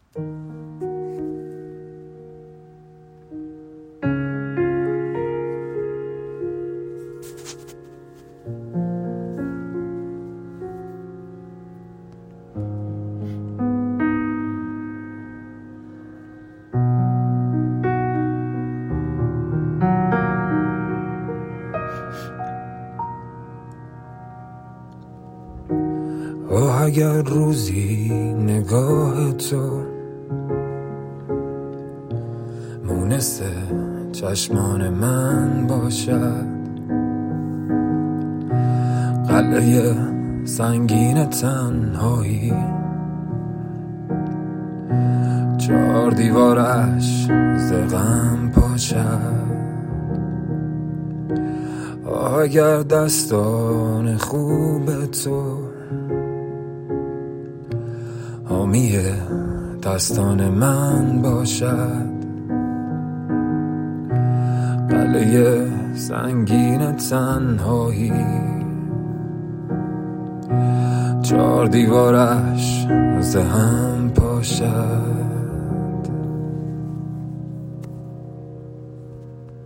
اگر روزی نگاه تو مونس چشمان من باشد، قلعه سنگین تنهایی، چار دیوارش ز غم پاشد. اگر دستان خوب تو حامی دستان من باشد، قلعه سنگین تنهایی، چار دیوارش ز هم پاشد.